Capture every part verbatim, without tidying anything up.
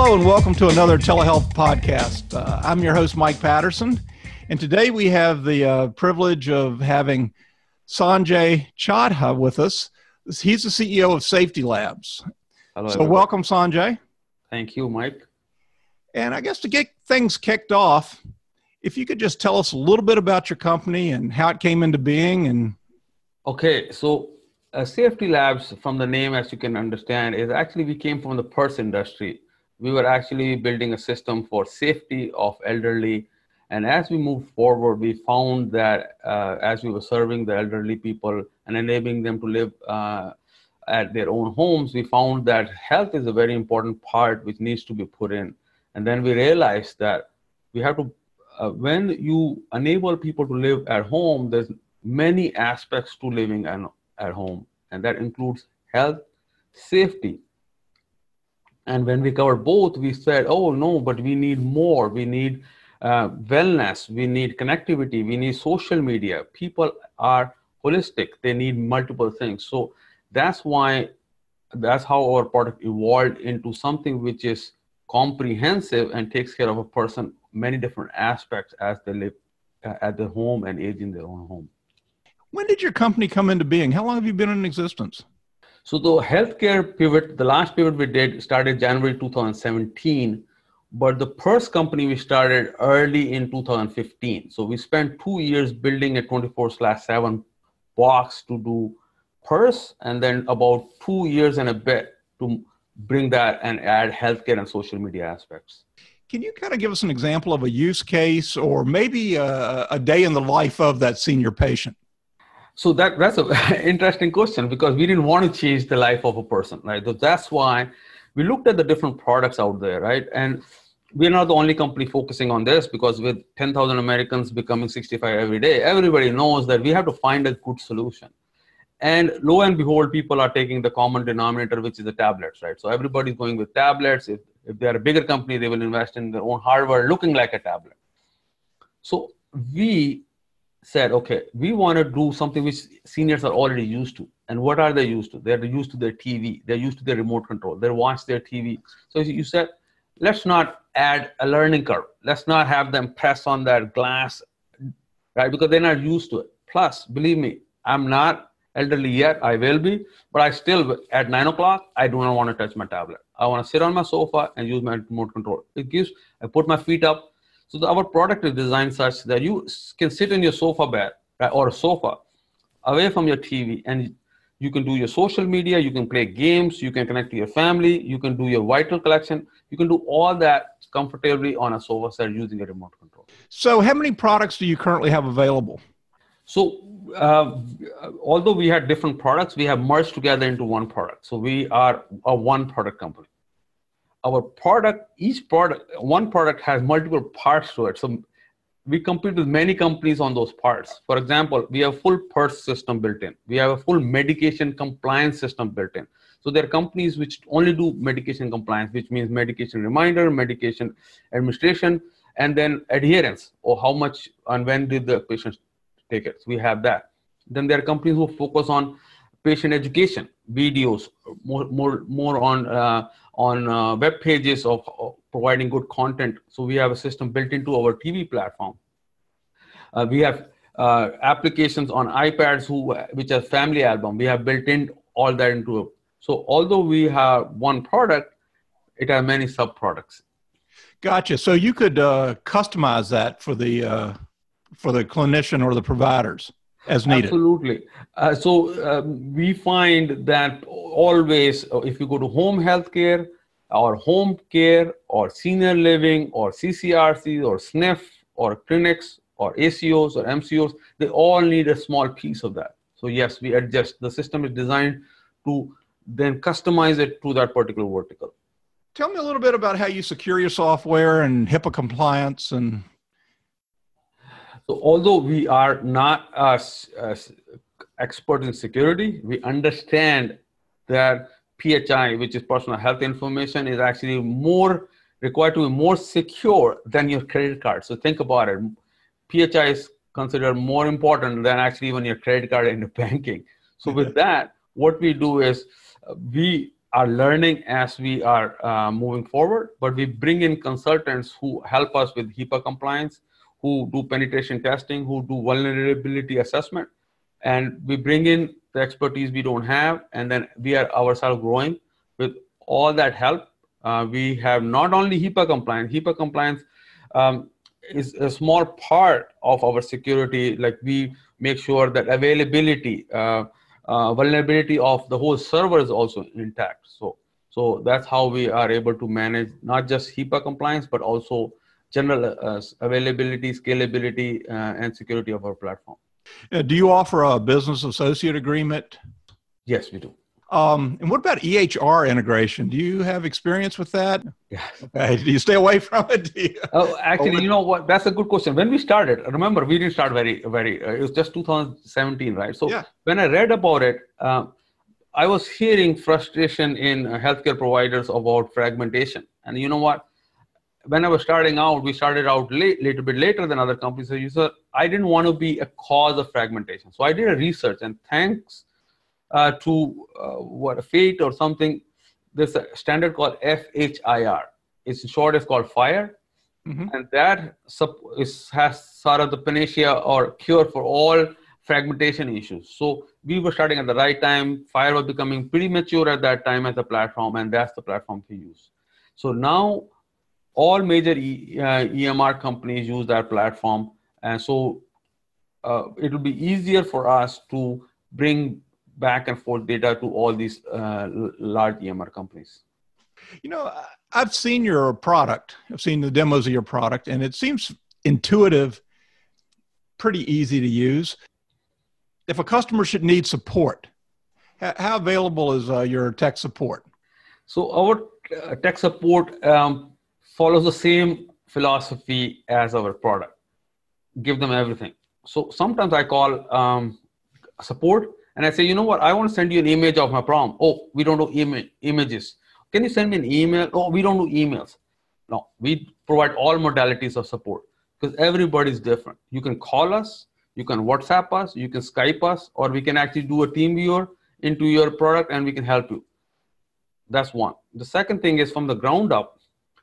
Hello and welcome to another telehealth podcast. Uh, I'm your host, Mike Patterson, and today we have the uh, privilege of having Sanjay Chadha with us. He's the C E O of Safety Labs. Hello, so everybody. Welcome, Sanjay. Thank you, Mike. And I guess to get things kicked off, if you could just tell us a little bit about your company and how it came into being. And Okay, so uh, Safety Labs, from the name, as you can understand, is actually we came from the purse industry. We were actually building a system for safety of elderly. And as we moved forward, we found that uh, as we were serving the elderly people and enabling them to live uh, at their own homes, we found that health is a very important part which needs to be put in. And then we realized that we have to, uh, when you enable people to live at home, there's many aspects to living at, at home. And that includes health, safety. And when we covered both, we said, oh, no, but we need more. We need uh, wellness. We need connectivity. We need social media. People are holistic. They need multiple things. So that's why, that's how our product evolved into something which is comprehensive and takes care of a person, many different aspects as they live uh, at their home and age in their own home. when did your company come into being? How long have you been in existence? So the healthcare pivot, the last pivot we did started January two thousand seventeen, but the purse company we started early in two thousand fifteen. So we spent two years building a twenty-four slash seven box to do purse, and then about two years and a bit to bring that and add healthcare and social media aspects. Can you kind of give us an example of a use case or maybe a, a day in the life of that senior patient? So that, that's an interesting question because we didn't want to change the life of a person, right? So that's why we looked at the different products out there, right? And we're not the only company focusing on this because with ten thousand Americans becoming sixty-five every day, everybody knows that we have to find a good solution. And lo and behold, people are taking the common denominator, which is the tablets, right? So everybody's going with tablets. If, if they're a bigger company, they will invest in their own hardware looking like a tablet. So we said, okay, we want to do something which seniors are already used to. And what are they used to? They're used to their T V. They're used to their remote control. They watch their T V. So you said, let's not add a learning curve. Let's not have them press on that glass, right? Because they're not used to it. Plus, believe me, I'm not elderly yet. I will be, but I still, at nine o'clock, I do not want to touch my tablet. I want to sit on my sofa and use my remote control. It gives, I put my feet up. So the, our product is designed such that you can sit in your sofa bed, right, or a sofa away from your T V, and you can do your social media, you can play games, you can connect to your family, you can do your vital collection, you can do all that comfortably on a sofa set using a remote control. So how many products do you currently have available? So uh, although we had different products, we have merged together into one product. So we are a one product company. Our product, each product, one product has multiple parts to it. So we compete with many companies on those parts. For example, we have a full purse system built in. We have a full medication compliance system built in. So there are companies which only do medication compliance, which means medication reminder, medication administration, and then adherence, or how much and when did the patient take it. So we have that. Then there are companies who focus on patient education, videos, more more more on uh, on uh, web pages of, of providing good content. So we have a system built into our T V platform. Uh, we have uh, applications on iPads who which are family album. We have built in all that into it. So although we have one product, it has many sub products. Gotcha. So you could uh, customize that for the uh, for the clinician or the providers as needed. Absolutely. Uh, so uh, we find that always, if you go to home healthcare or home care or senior living or C C R Cs or S N F or clinics or A C Os or M C Os, they all need a small piece of that. So yes, we adjust. The system is designed to then customize it to that particular vertical. Tell me a little bit about how you secure your software and HIPAA compliance. And so although we are not uh, uh, experts in security, we understand that P H I, which is personal health information, is actually more required to be more secure than your credit card. So think about it. P H I is considered more important than actually even your credit card in the banking. So with that, what we do is uh, we are learning as we are uh, moving forward, but we bring in consultants who help us with HIPAA compliance, who do penetration testing, who do vulnerability assessment, and we bring in the expertise we don't have, and then we are ourselves growing with all that help. Uh, we have not only HIPAA compliance, HIPAA compliance um, is a small part of our security. Like we make sure that availability, uh, uh, vulnerability of the whole server is also intact. So, so that's how we are able to manage not just HIPAA compliance, but also general uh, availability, scalability, uh, and security of our platform. Uh, do you offer a business associate agreement? Yes, we do. Um, and what about E H R integration? Do you have experience with that? Yes. Okay. Do you stay away from it? You... Oh, actually, you know what? That's a good question. When we started, remember, we didn't start very, very, uh, it was just two thousand seventeen, right? So yeah. When I read about it, uh, I was hearing frustration in uh, healthcare providers about fragmentation. And you know what? When I was starting out, we started out late, little bit later than other companies. So you said, I didn't want to be a cause of fragmentation. So I did a research, and thanks uh, to uh, what a fate or something, there's a standard called F H I R. It's short, it's called FHIR. Mm-hmm. And that is, has sort of the panacea or cure for all fragmentation issues. So we were starting at the right time. FHIR was becoming pretty mature at that time as a platform, and that's the platform we use. So now all major e, uh, E M R companies use that platform. And so uh, it will be easier for us to bring back and forth data to all these uh, large E M R companies. You know, I've seen your product. I've seen the demos of your product, and it seems intuitive, pretty easy to use. If a customer should need support, how available is uh, your tech support? So our uh, tech support um, follows the same philosophy as our product. Give them everything. So sometimes I call um, support and I say, you know what, I want to send you an image of my problem. Oh, we don't do ima- images. Can you send me an email? Oh, we don't do emails. No, we provide all modalities of support because everybody is different. You can call us, you can WhatsApp us, you can Skype us, or we can actually do a team viewer into your product and we can help you. That's one. The second thing is from the ground up,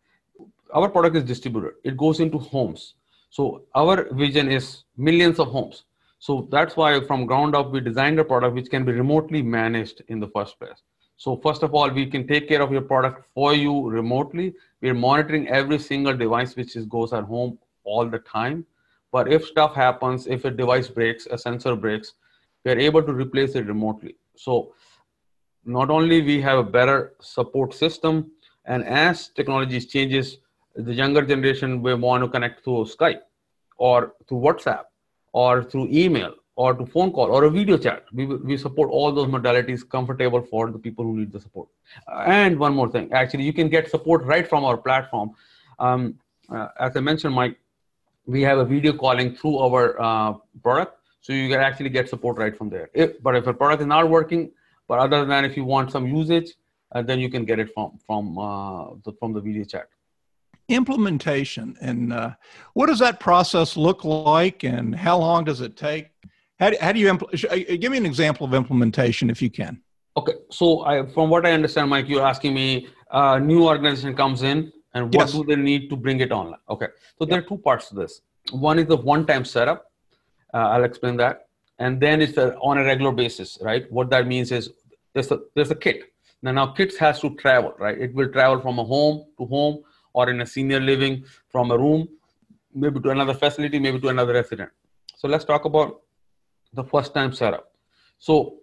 our product is distributed. It goes into homes. So our vision is millions of homes. So that's why from ground up, we designed a product which can be remotely managed in the first place. So first of all, we can take care of your product for you remotely. We're monitoring every single device which is, goes at home all the time. But if stuff happens, if a device breaks, a sensor breaks, we're able to replace it remotely. So not only we have a better support system, and as technology changes, the younger generation will want to connect through Skype or through WhatsApp or through email or to phone call or a video chat. We, we support all those modalities comfortable for the people who need the support. And one more thing, actually, you can get support right from our platform. Um, uh, as I mentioned, Mike, we have a video calling through our uh, product. So you can actually get support right from there. If, but if a product is not working, but other than if you want some usage, uh, then you can get it from, from, uh, the, from the video chat. Implementation, and uh, what does that process look like, and how long does it take? How do, how do you impl- give me an example of implementation if you can? Okay, so I, from what I understand, Mike, you're asking me, a new organization comes in, and what yes. do they need to bring it online? Okay, so yep. there are two parts to this. One is the one-time setup. Uh, I'll explain that, and then it's a, on a regular basis, right? What that means is there's a there's a kit. Now, now kits has to travel, right? It will travel from a home to home, or in a senior living from a room, maybe to another facility, maybe to another resident. So let's talk about the first time setup. So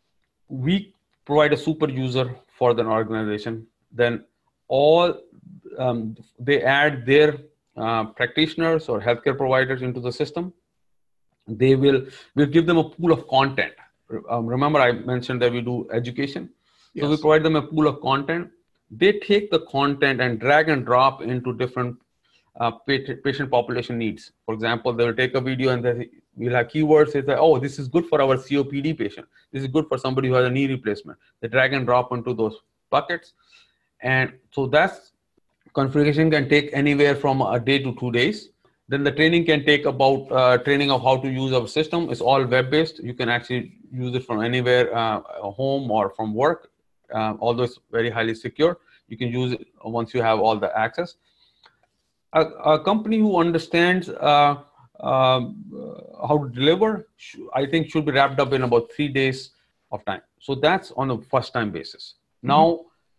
we provide a super user for the organization. Then all um, they add their uh, practitioners or healthcare providers into the system. They will we'll give them a pool of content. Um, remember I mentioned that we do education. Yes. So we provide them a pool of content. They take the content and drag and drop into different uh, patient population needs. For example, they will take a video and they will have keywords. They say, oh, this is good for our C O P D patient. This is good for somebody who has a knee replacement. They drag and drop into those buckets. And so that's configuration can take anywhere from a day to two days. Then the training can take about uh, training of how to use our system. It's all web-based. You can actually use it from anywhere, uh, home or from work. Um, although it's very highly secure, you can use it once you have all the access. A, a company who understands uh, um, uh, how to deliver, I think, should be wrapped up in about three days of time. So that's on a first time basis. Now,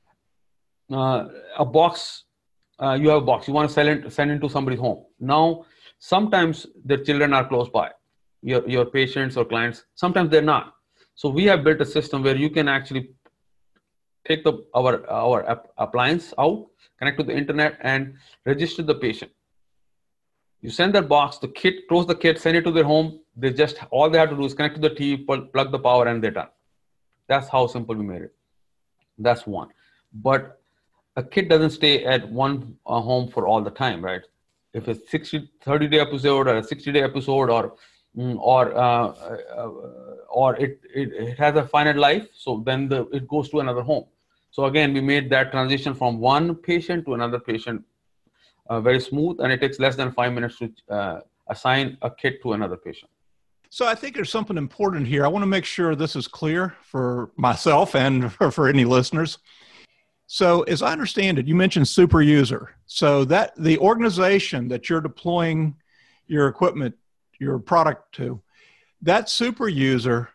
uh, a box, uh, you have a box, you want to sell it, send it to somebody's home. Now, sometimes their children are close by, your, your patients or clients, sometimes they're not. So we have built a system where you can actually take the our, our app, appliance out, connect to the internet and register the patient. You send that box, the kit, close the kit, send it to their home. They just, all they have to do is connect to the T V, plug the power, and they're done. That's how simple we made it. That's one. But a kid doesn't stay at one uh, home for all the time, right? If it's sixty, thirty day episode or a sixty day episode, or mm, or uh, uh, or it, it it has a finite life, so then the it goes to another home. So again, we made that transition from one patient to another patient uh, very smooth, and it takes less than five minutes to uh, assign a kit to another patient. So I think there's something important here. I want to make sure this is clear for myself and for, for any listeners. So as I understand it, you mentioned super user. So that the organization that you're deploying your equipment, your product to, that super user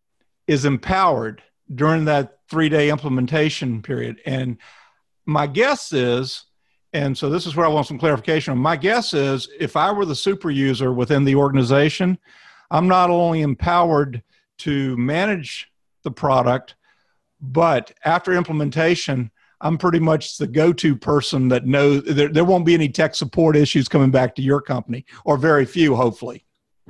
is empowered during that three-day implementation period. And my guess is, and so this is where I want some clarification on, my guess is if I were the super user within the organization, I'm not only empowered to manage the product, but after implementation, I'm pretty much the go-to person that knows there, there won't be any tech support issues coming back to your company, or very few, hopefully.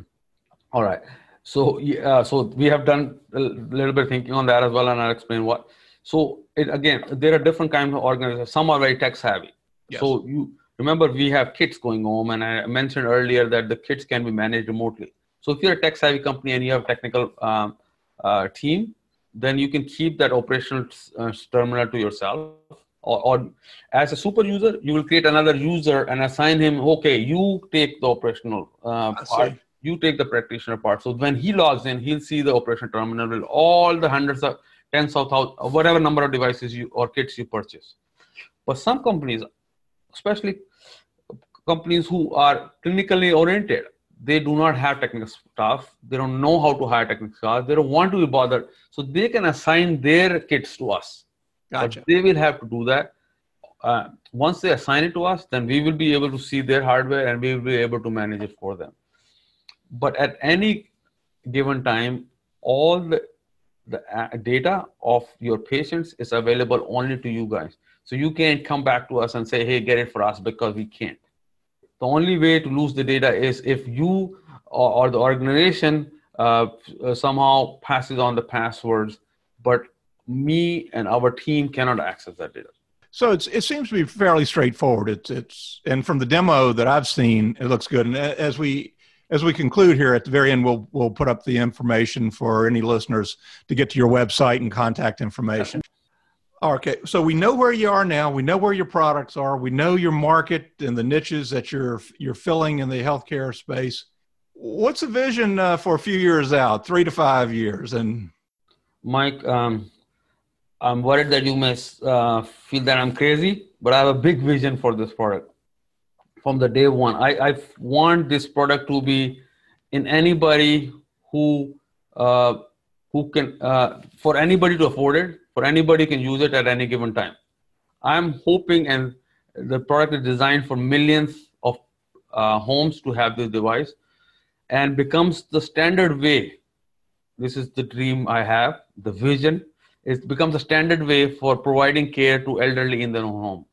All right. So, uh, so we have done a little bit of thinking on that as well, and I'll explain what. So it, again, there are different kinds of organizations. Some are very tech savvy. Yes. So you remember we have kits going home, and I mentioned earlier that the kits can be managed remotely. So if you're a tech savvy company and you have a technical um, uh, team, then you can keep that operational uh, terminal to yourself. Or, or as a super user, you will create another user and assign him, okay, you take the operational uh, part, you take the practitioner part. So when he logs in, he'll see the operational terminal with all the hundreds of, tens of thousands, whatever number of devices you or kits you purchase. But some companies, especially companies who are clinically oriented, they do not have technical staff. They don't know how to hire technical staff. They don't want to be bothered. So they can assign their kits to us. Gotcha. But they will have to do that. Uh, once they assign it to us, then we will be able to see their hardware and we will be able to manage it for them. But at any given time, all the, the data of your patients is available only to you guys. So you can't come back to us and say, hey, get it for us, because we can't. The only way to lose the data is if you or, or the organization uh, somehow passes on the passwords, but me and our team cannot access that data. So it's, it seems to be fairly straightforward. It's, it's, and from the demo that I've seen, it looks good. And as we, as we conclude here at the very end, we'll, we'll put up the information for any listeners to get to your website and contact information. Okay, so we know where you are now. We know where your products are. We know your market and the niches that you're you're filling in the healthcare space. What's the vision uh, for a few years out, three to five years? And Mike, um, I'm worried that you may uh, feel that I'm crazy, but I have a big vision for this product. From the day one, I, I want this product to be in anybody who uh, who can uh, for anybody to afford it. For anybody can use it at any given time. I'm hoping, and the product is designed for millions of uh, homes to have this device, and becomes the standard way. This is the dream I have, the vision. It becomes a standard way for providing care to elderly in their own home.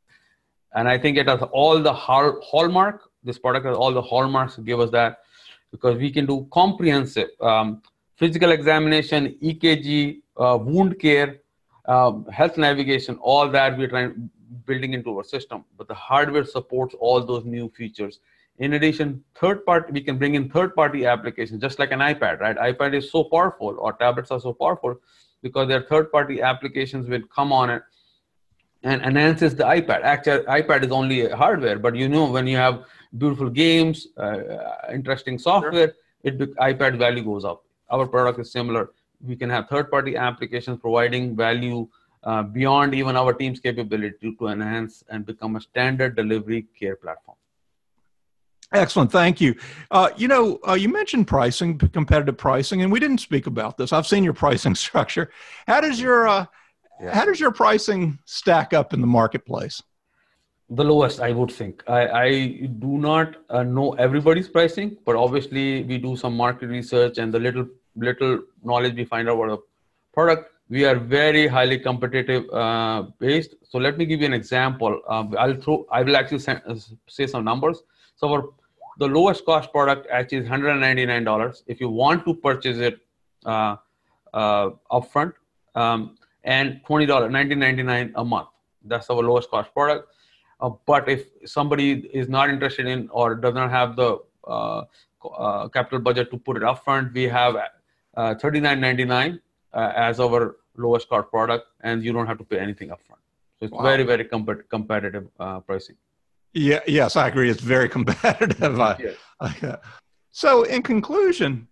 And I think it has all the hallmark, this product has all the hallmarks to give us that, because we can do comprehensive um, physical examination, E K G, uh, wound care, um, health navigation, all that we're trying building into our system. But the hardware supports all those new features. In addition, third party, we can bring in third party applications, just like an iPad, right? iPad is so powerful, or tablets are so powerful because their third party applications will come on it and enhances the iPad. Actually, iPad is only hardware, but you know, when you have beautiful games, uh, interesting software, sure. it iPad value goes up. Our product is similar. We can have third-party applications providing value uh, beyond even our team's capability to, to enhance and become a standard delivery care platform. Excellent. Thank you. Uh, you know, uh, you mentioned pricing, competitive pricing, and we didn't speak about this. I've seen your pricing structure. How does your uh, yeah. how does your pricing stack up in the marketplace? The lowest, I would think. I, I do not uh, know everybody's pricing, but obviously we do some market research, and the little little knowledge we find out about the product, we are very highly competitive uh, based. So let me give you an example. Um, I'll throw. I will actually say, say some numbers. So our the lowest cost product actually is one hundred ninety-nine dollars if you want to purchase it uh, uh, upfront, um, and twenty dollars, nineteen ninety-nine a month. That's our lowest cost product. Uh, but if somebody is not interested in or does not have the uh, uh, capital budget to put it upfront, we have uh, thirty-nine ninety-nine uh, as our lowest cost product, and you don't have to pay anything upfront. So it's wow. very, very comp- competitive uh, pricing. Yeah. Yes, I agree. It's very competitive. Yes. uh, so, in conclusion,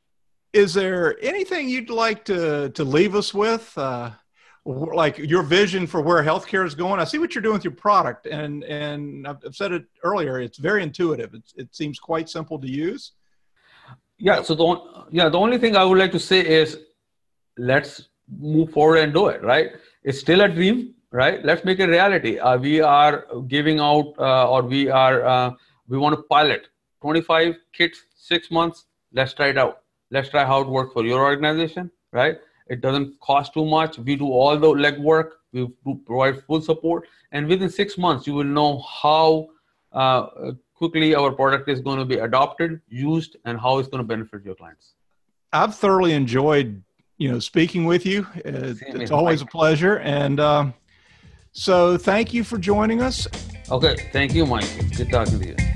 is there anything you'd like to to leave us with? Uh, like your vision for where healthcare is going? I see what you're doing with your product, and and I've said it earlier. It's very intuitive. It's, it seems quite simple to use. Yeah. So the yeah the only thing I would like to say is let's move forward and do it. Right. It's still a dream. Right. Let's make it reality. Uh, we are giving out, uh, or we are uh, we want to pilot twenty-five kits, six months. Let's try it out. Let's try how it works for your organization. Right. It doesn't cost too much. We do all the legwork. We provide full support. And within six months, you will know how uh, quickly our product is going to be adopted, used, and how it's going to benefit your clients. I've thoroughly enjoyed, you know, speaking with you. It's, it's always a pleasure. And um, so thank you for joining us. Okay. Thank you, Mike. Good talking to you.